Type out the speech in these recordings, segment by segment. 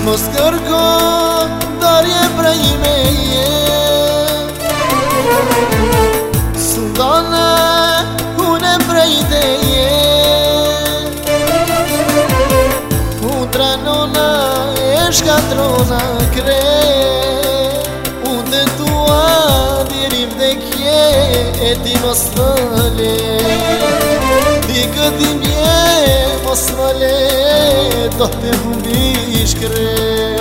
Mos kërko darje prej meje, Sultane une prej teje. Unë nona e shkatrona kre, unë të tua diri vdekje, e ti mos më le. Ti këti mje mos më le, do të humbi shkre.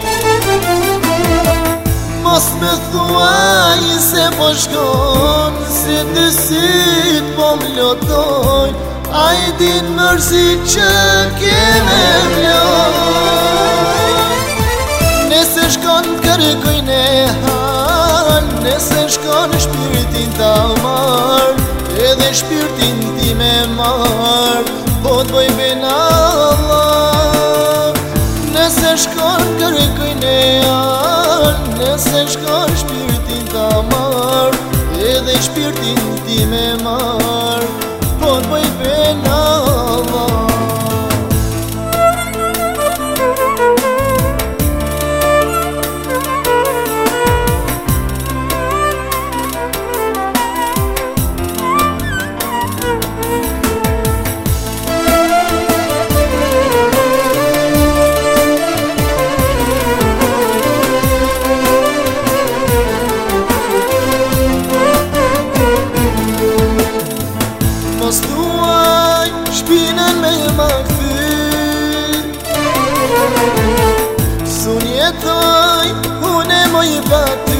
Mos me thuaj se po shkon, se të syt po m'lotoj, a i din mërzi që keme vloj. Nese shkon kërkuj ne hal, nese shkon shpirtin ta mar, edhe shpirtin ti me mar, po t'boj bena Allah. Nese shkon kërkuj ne hal, nese shkon shpirtin ta mar, edhe shpirtin ti me mar, po t'boj bena Allah. Mos thuaj shpinën me ma këthy, sun jetoj une moj pa ty.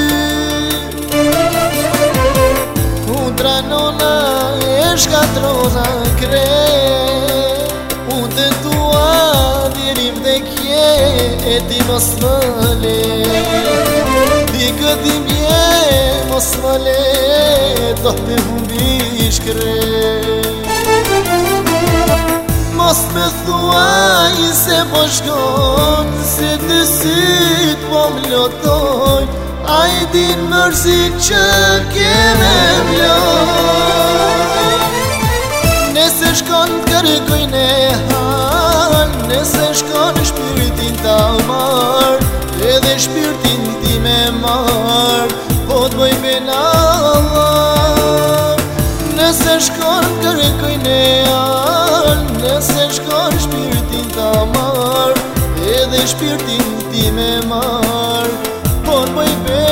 Unë nona e shkatrona kre, unë të tua diri vdekje, e ti mos më le. Ti këti mje mos më le, do të humbi shkre. Mos me thuaj se po shkon, se të syt po m'lotoj, a i din mërzi që keme vloj. Nese shkon t'kërkuj ne hal, nese shkon shpirtin ta mar, edhe shpirtin ti me mar, po t'boj bena Allah. Nese shkon kërkuj ne hal, nese shkon shpirtin ta mar, edhe shpirtin ti me mar, po t'boj bena Allah.